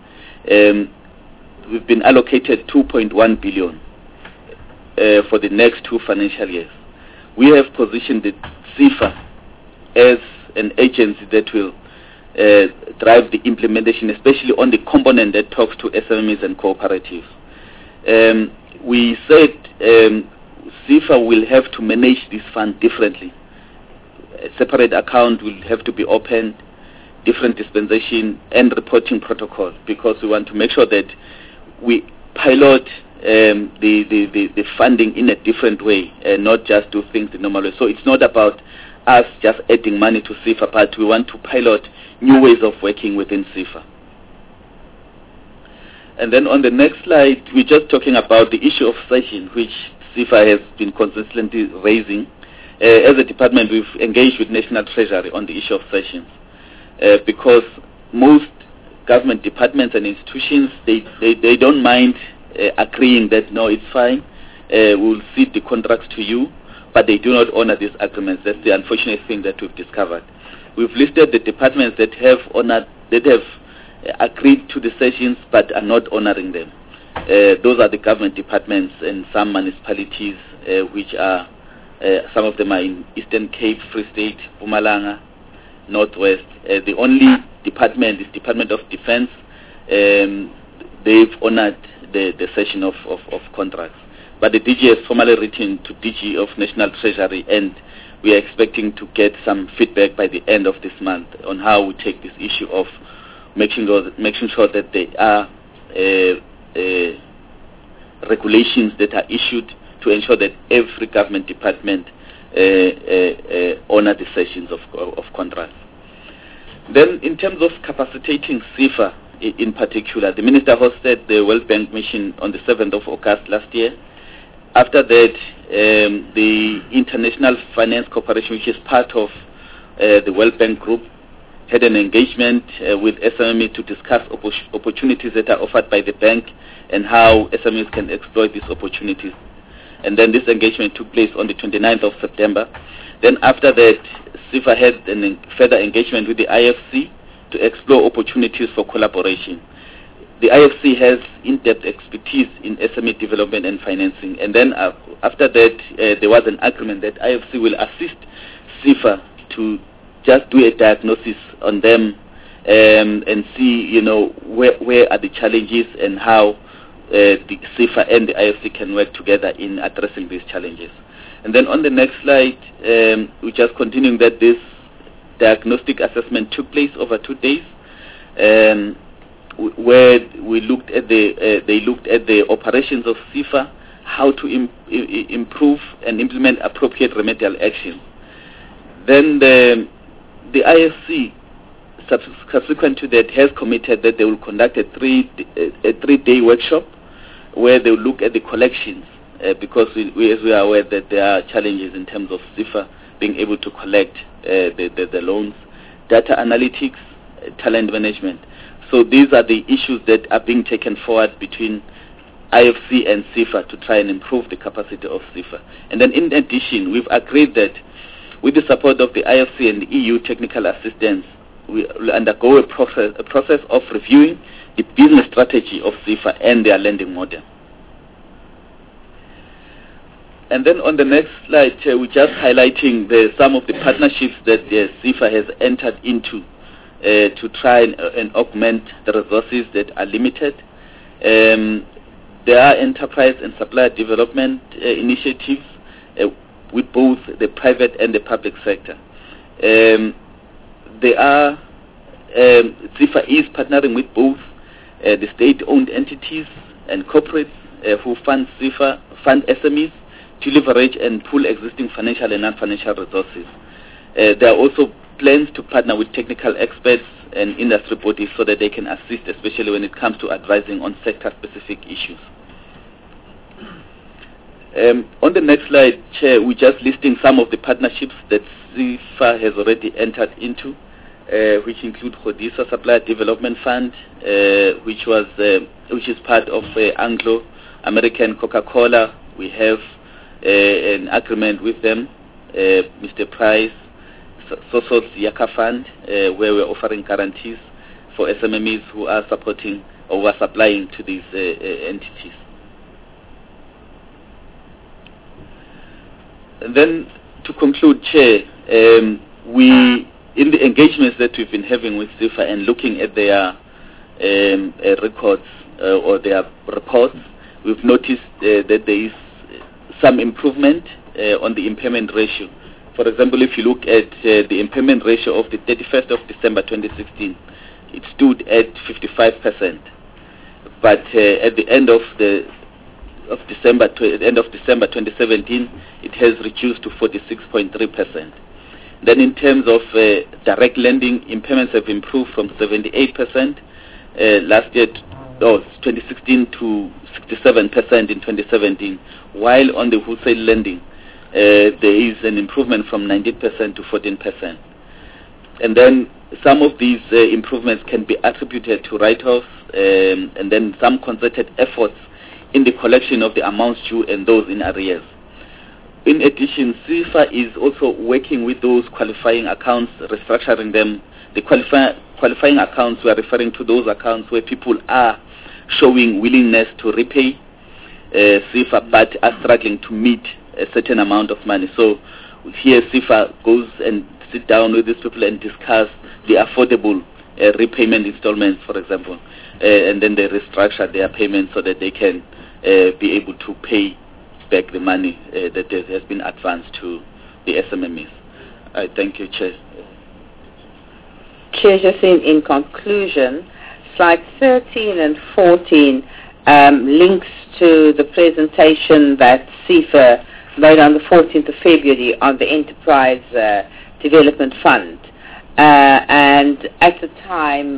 we've been allocated 2.1 billion for the next 2 financial years. We have positioned the CIFA as an agency that will drive the implementation, especially on the component that talks to SMEs and cooperatives. We said CIFA will have to manage this fund differently. A separate account will have to be opened, different dispensation and reporting protocol, because we want to make sure that we pilot the funding in a different way and not just do things the normal way. So it's not about us just adding money to CIFA, but we want to pilot new ways of working within CIFA. And then on the next slide, we're just talking about the issue of session, which CIFA has been consistently raising. As a department, we've engaged with National Treasury on the issue of sessions, because most government departments and institutions, they don't mind agreeing that, no, it's fine, we'll cede the contracts to you, but they do not honor these agreements. That's the unfortunate thing that we've discovered. We've listed the departments that have agreed to the sessions but are not honoring them. Those are the government departments and some municipalities, which are, some of them are in Eastern Cape, Free State, Mpumalanga, Northwest. The only department is Department of Defense. They've honored the session of contracts. But the DG has formally written to DG of National Treasury, and we are expecting to get some feedback by the end of this month on how we take this issue of making sure that there are regulations that are issued to ensure that every government department honor the sessions of contracts. Then, in terms of capacitating CIFA in particular, the Minister hosted the World Bank mission on the 7th of August last year. After that, the International Finance Corporation, which is part of the World Bank Group, had an engagement with SME to discuss opportunities that are offered by the bank and how SMEs can exploit these opportunities. And then this engagement took place on the 29th of September. Then after that, CIFA had a further engagement with the IFC to explore opportunities for collaboration. The IFC has in-depth expertise in SME development and financing. And then after that, there was an agreement that IFC will assist CIFA to just do a diagnosis on them and see, where are the challenges and how the CIFA and the IFC can work together in addressing these challenges. And then on the next slide, we're just continuing that this diagnostic assessment took place over 2 days, where we looked at they looked at the operations of CIFA, how to improve and implement appropriate remedial action. Then the IFC, subsequent to that, has committed that they will conduct a three-day workshop where they will look at the collections, because as we are aware that there are challenges in terms of CIFA being able to collect the loans, data analytics, talent management. So these are the issues that are being taken forward between IFC and CIFA to try and improve the capacity of CIFA. And then in addition, we've agreed that with the support of the IFC and the EU technical assistance, we will undergo a process of reviewing the business strategy of CIFA and their lending model. And then on the next slide, we're just highlighting some of the partnerships that CIFA has entered into to try and augment the resources that are limited. There are enterprise and supplier development initiatives with both the private and the public sector. CIFA is partnering with both the state-owned entities and corporates who fund SMEs to leverage and pool existing financial and non-financial resources. There are also plans to partner with technical experts and industry bodies so that they can assist, especially when it comes to advising on sector-specific issues. On the next slide, Chair, we're just listing some of the partnerships that CIFA has already entered into, which include Hodisa Supplier Development Fund, which is part of Anglo American Coca-Cola. We have an agreement with them, Mr. Price, Sosos Yaka Fund, where we're offering guarantees for SMMEs who are supporting or who are supplying to these entities. And then to conclude, Chair, we, in the engagements that we've been having with CIFA and looking at their records or their reports, we've noticed that there is some improvement on the impairment ratio. For example, if you look at the impairment ratio of the 31st of December 2016, it stood at 55%. But at the end of December 2017, it has reduced to 46.3%. Then in terms of direct lending, impairments have improved from 78% last year, 2016, to 67% in 2017, while on the wholesale lending, there is an improvement from 19% to 14%. And then some of these improvements can be attributed to write-offs and then some concerted efforts in the collection of the amounts due and those in arrears. In addition, CIFA is also working with those qualifying accounts, restructuring them. The qualifying accounts, we are referring to those accounts where people are showing willingness to repay CIFA but are struggling to meet a certain amount of money. So here CIFA goes and sit down with these people and discuss the affordable repayment installments, for example, and then they restructure their payments so that they can be able to pay back the money that has been advanced to the SMMEs. I thank you, Chair. Chair, just in conclusion, slides 13 and 14 links to the presentation that CIFA made on the 14th of February on the Enterprise Development Fund. And at the time,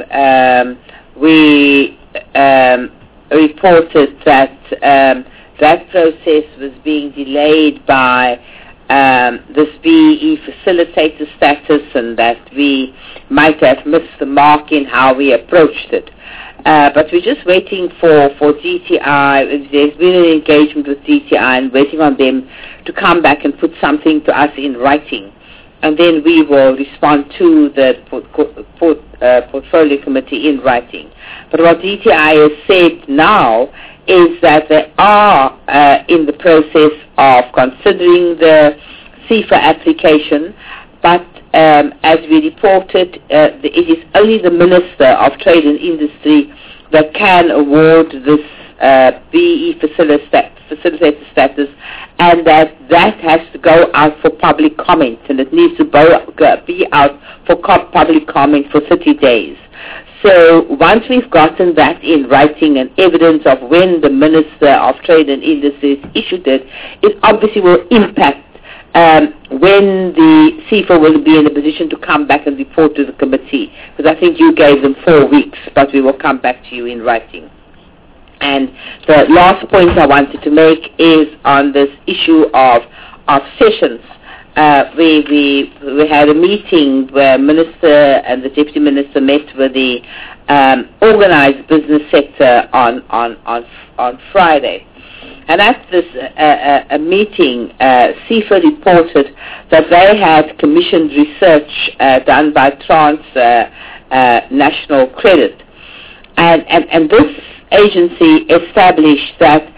we reported that that process was being delayed by this BEE facilitator status, and that we might have missed the mark in how we approached it. But we're just waiting for DTI. There's been an engagement with DTI and waiting on them to come back and put something to us in writing. And then we will respond to the portfolio committee in writing. But what DTI has said now is that they are in the process of considering the CIFA application, but as we reported, it is only the Minister of Trade and Industry that can award this BE facilitator status, and that has to go out for public comment, and it needs to be out for public comment for 30 days. So once we've gotten that in writing and evidence of when the Minister of Trade and Industries issued it, it obviously will impact when the CIFA will be in a position to come back and report to the committee. Because I think you gave them 4 weeks, but we will come back to you in writing. And the last point I wanted to make is on this issue of sessions. We had a meeting where Minister and the Deputy Minister met with the organised business sector on Friday. And at this a meeting, CIFA reported that they had commissioned research done by National Credit. And this agency established that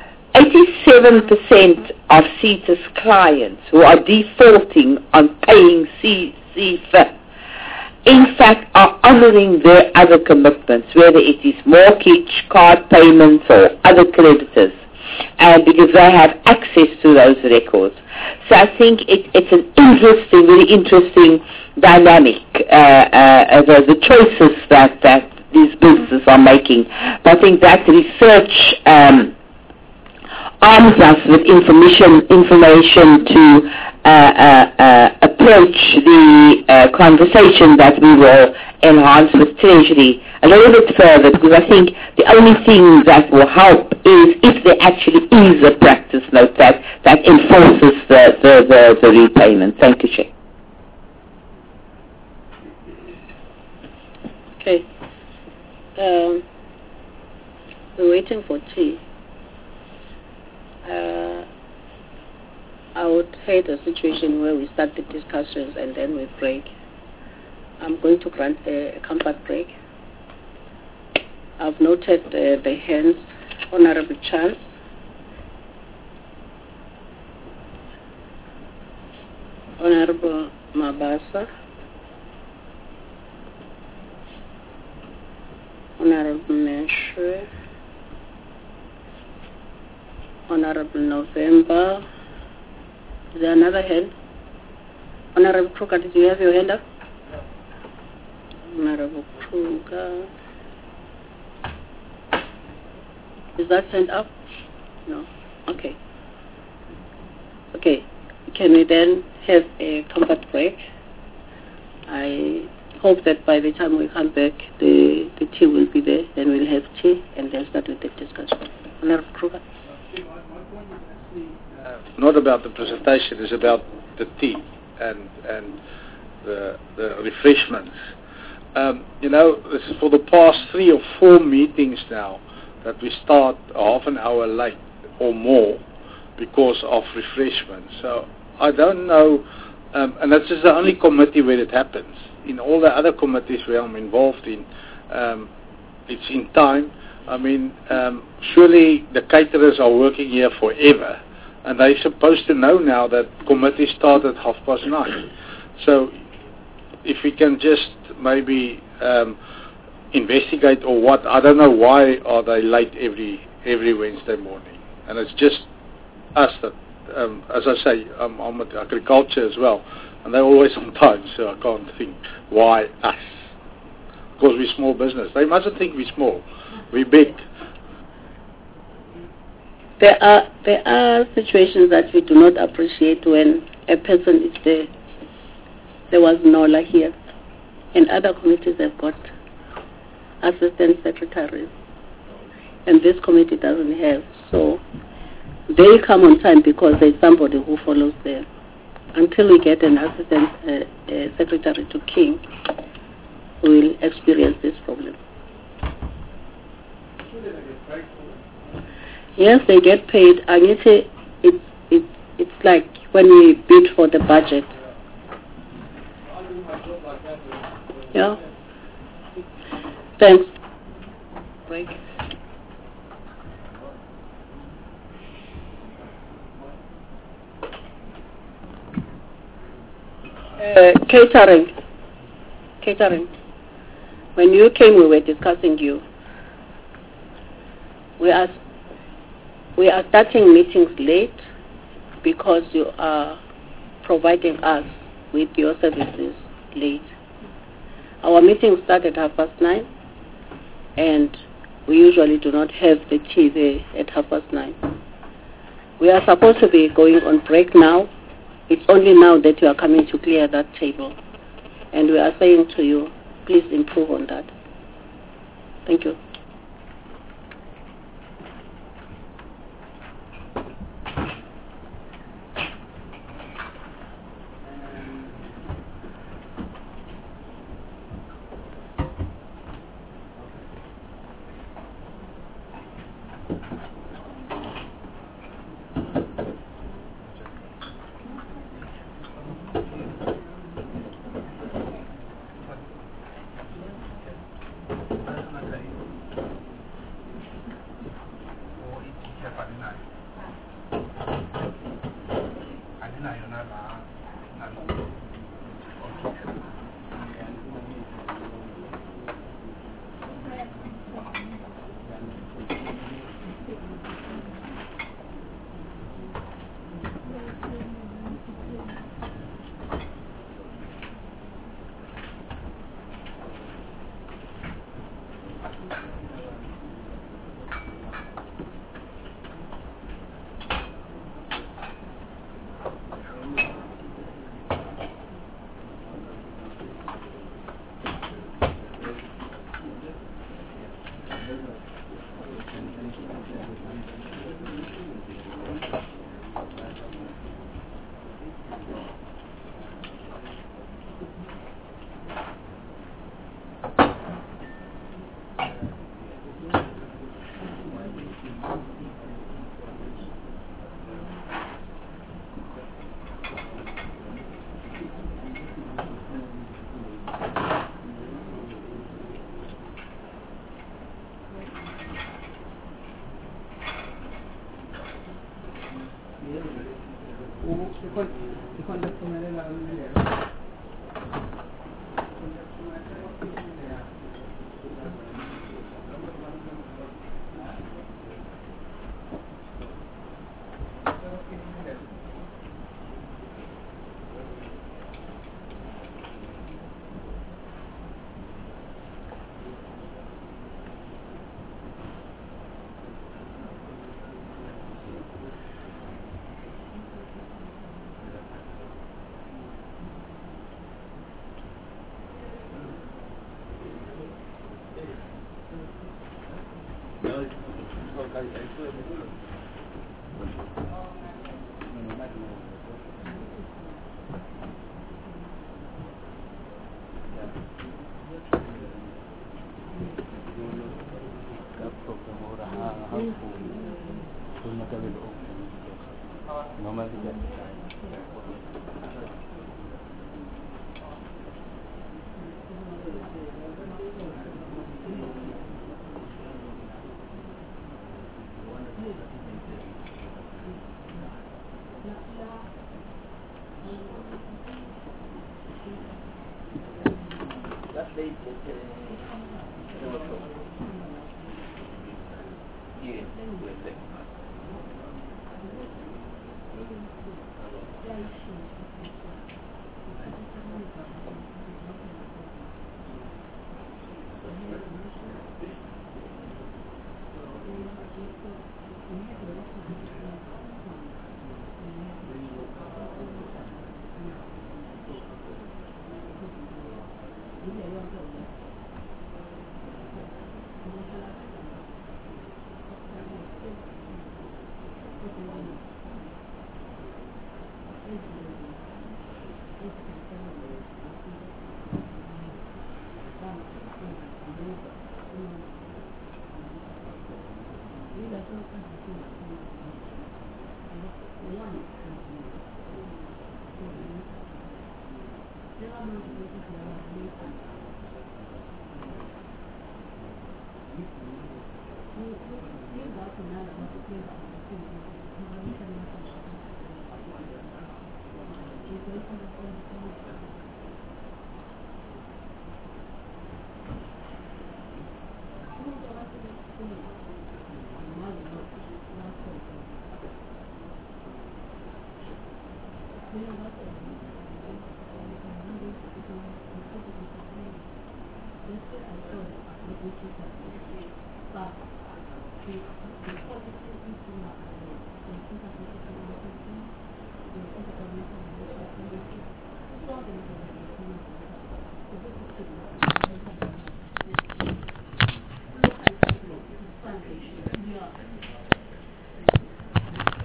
87% of CITA's clients who are defaulting on paying CIFA, in fact, are honouring their other commitments, whether it is mortgage, card payments, or other creditors, because they have access to those records. So I think it's an interesting, very interesting dynamic, the choices that these businesses are making. But I think that research arms us with information to approach the conversation that we will enhance with Treasury a little bit further, because I think the only thing that will help is if there actually is a practice note that enforces the repayment. Thank you, Chair. Okay. We're waiting for tea. I would hate a situation where we start the discussions and then we break. I'm going to grant a comfort break. I've noted the hands. Honorable Chance. Honorable Mabasa. Honorable Meshwe. Honorable November. Is there another hand? Honorable Kruger, did you have your hand up? Honorable Kruger. Is that hand up? No. Okay. Okay. Can we then have a comfort break? I hope that by the time we come back, the tea will be there, then we'll have tea and then start with the discussion. Honorable Kruger. Not about the presentation, it's about the tea and the refreshments. This is for the past 3 or 4 meetings now that we start half an hour late or more because of refreshments. So I don't know, and this is the only committee where it happens. In all the other committees where I'm involved in, it's in time. I mean, surely the caterers are working here forever, and they're supposed to know now that committees start at 9:30. So if we can just maybe investigate or what, I don't know why are they late every Wednesday morning. And it's just us that, as I say, I'm at agriculture as well, and they're always on time, so I can't think why us. Because we're small business. They mustn't think we're small. We're big. There are situations that we do not appreciate when a person is there. There was Nola here, and other committees have got assistant secretaries, and this committee doesn't have. So they come on time because there's somebody who follows them. Until we get an assistant secretary to King, we'll experience this problem. Yes, they get paid. Angithi, it's like when we bid for the budget. Yeah. Thanks. Break. Catering. When you came, we were discussing you. We are starting meetings late because you are providing us with your services late. Our meeting started at 9:30. and we usually do not have the tea there at 9:30. We are supposed to be going on break now. It's only now that you are coming to clear that table. And we are saying to you, please improve on that. Thank you.